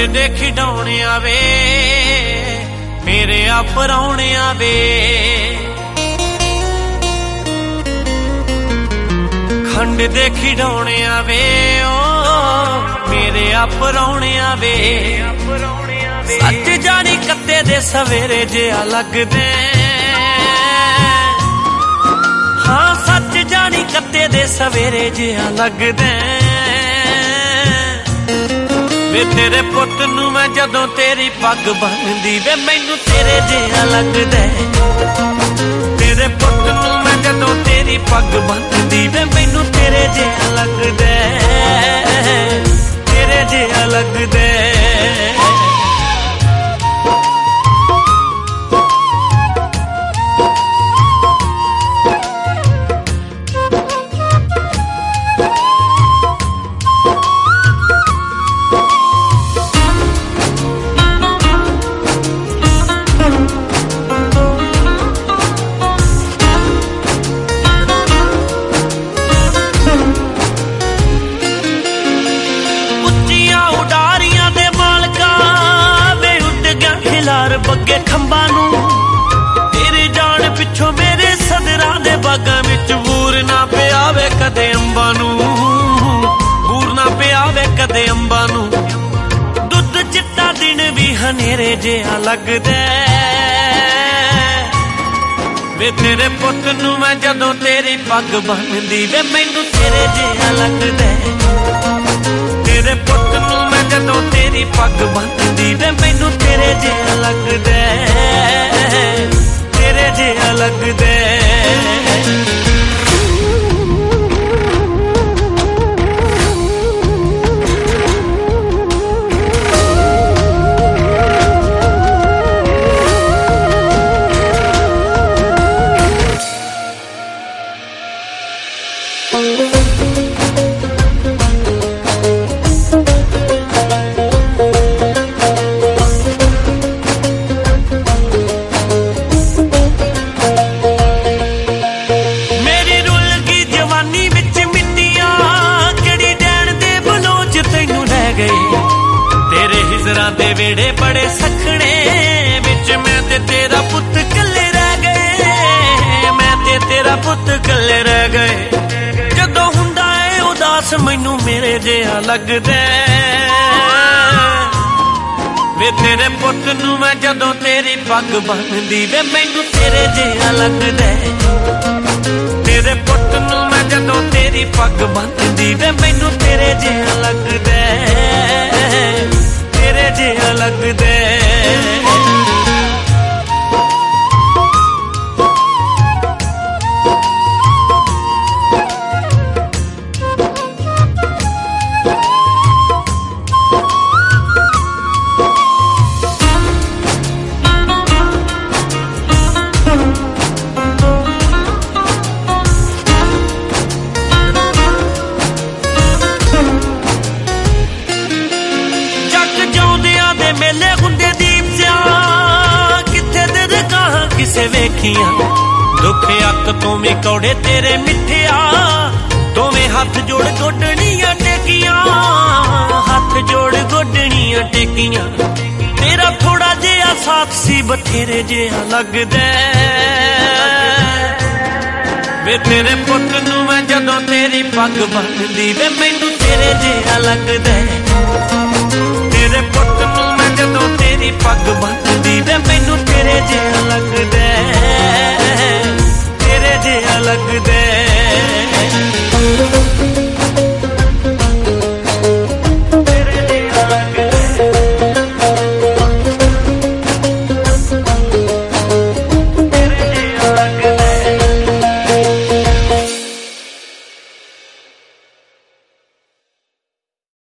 ਖੰਡ ਦੇ ਖਿਡੌਣਿਆਂ ਵੇ ਮੇਰੇ ਆ ਪਰਾਉਣਿਆਂ ਵੇ ਖੰਡ ਦੇ ਖਿਡੌਣਿਆਂ ਵੇ ਓ ਮੇਰੇ ਆ ਪਰਾਉਣਿਆਂ ਵੇ ਸੱਚ ਜਾਣੀ ਕੱਤੇ ਦੇ ਸਵੇਰੇ ਜਿਹਾ ਲੱਗਦੇ ਹਾਂ ਸੱਚ ਜਾਣੀ ਕੱਤੇ ਦੇ ਸਵੇਰੇ ਜਿਹਾ ਲੱਗਦੇ ਵੇ ਤੇਰੇ ਪੁੱਤ ਨੂੰ ਮੈਂ ਜਦੋਂ ਤੇਰੀ ਪੱਗ ਬੰਨਦੀ ਵੇ ਮੈਨੂੰ ਤੇਰੇ ਜਿਹਾ ਲੱਗਦਾ ਤੇਰੇ ਪੁੱਤ ਨੂੰ ਮੈਂ ਜਦੋਂ ਤੇਰੀ ਪੱਗ ਬੰਨਦੀ ਵੇ ਮੈਨੂੰ ਤੇਰੇ ਜਿਹਾ ਲੱਗਦਾ ਤੇਰੇ ਜਿਹਾ ਲੱਗਦਾ ਬੱਗੇ ਖੰਭਾਂ ਨੂੰ ਤੇਰੇ ਜਾਣ ਪਿੱਛੋਂ ਮੇਰੇ ਸਦਰਾਂ ਦੇ ਬਾਗਾਂ ਵਿੱਚ ਬੂਰ ਨਾ ਪਿਆ ਵੇ ਕਦੇ ਅੰਬਾਂ ਨੂੰ ਬੂਰ ਨਾ ਪਿਆ ਵੇ ਕਦੇ ਅੰਬਾਂ ਨੂੰ ਦੁੱਧ ਚਿੱਟਾ ਦਿਨ ਵੀ ਹਨੇਰੇ ਜਿਹਾ ਲੱਗਦਾ ਵੇ ਤੇਰੇ ਪੁੱਤ ਨੂੰ ਮੈਂ ਜਦੋਂ ਤੇਰੀ ਪੱਗ ਬੰਨਦੀ ਵੇ ਮੈਨੂੰ ਤੇਰੇ ਜਿਹਾ ਲੱਗਦਾ ਤੇਰੇ ਪੁੱਤ ਨੂੰ ਮੈਂ ਜਦੋਂ ਤੇਰੀ ਪੱਗ ਬੰਨਦੀ ਵੇ ਮੈਨੂੰ ਤੇਰੇ ਜਿਹਾ ਲੱਗਦਾ ਤੇਰੇ ਜਿਹਾ ਲੱਗਦਾ ਦੇ ਵੇੜੇ ਬੜੇ ਸਖਣੇ ਵਿੱਚ ਮੈਂ ਤੇ ਤੇਰਾ ਪੁੱਤ ਕੱਲੇ ਰਹਿ ਗਏ ਮੈਂ ਤੇ ਤੇਰਾ ਪੁੱਤ ਕੱਲੇ ਰਹਿ ਗਏ ਜਦੋਂ ਹੁੰਦਾ ਏ ਉਦਾਸ ਮੈਨੂੰ ਮੇਰੇ ਜਿਹਾ ਲੱਗਦਾ ਵੇ ਤੇਰੇ ਪੁੱਤ ਨੂੰ ਮੈਂ ਜਦੋਂ ਤੇਰੀ ਪੱਗ ਬੰਨਦੀ ਵੇ ਮੈਨੂੰ ਤੇਰੇ ਜਿਹਾ ਲੱਗਦਾ ਤੇਰੇ ਪੁੱਤ ਨੂੰ ਮੈਂ ਜਦੋਂ ਤੇਰੀ ਪੱਗ ਬੰਨਦੀ ਵੇ ਮੈਨੂੰ ਤੇਰੇ ਜਿਹਾ ਲੱਗਦਾ ਤੇਰੇ ਜਿਹਾ ਲੱਗਦਾ ਮੇਲੇ ਹੁੰਦੇ ਦੀਪ ਸਿਆ ਕਿੱਥੇ ਦੇ ਕਹਾਂ ਕਿਸੇ ਵੇਖੀਆਂ ਦੁੱਖ ਅੱਕ ਤੋਂ ਵੀ ਕੌੜੇ ਤੇਰੇ ਮਿੱਠਿਆ ਦੋਵੇਂ ਹੱਥ ਜੋੜ ਗੋਡਣੀਆਂ ਟੇਕੀਆਂ ਹੱਥ ਜੋੜ ਗੋਡਣੀਆਂ ਟੇਕੀਆਂ ਤੇਰਾ ਥੋੜਾ ਜਿਹਾ ਸਾਥ ਸੀ ਬਥੇਰੇ ਜਿਹਾ ਲੱਗਦਾ ਵੇ ਤੇਰੇ ਪੁੱਤ ਨੂੰ ਮੈਂ ਜਦੋਂ ਤੇਰੀ ਪੱਗ ਬੰਨਦੀ ਵੇ ਮੈਨੂੰ ਤੇਰੇ ਜਿਹਾ ਲੱਗਦਾ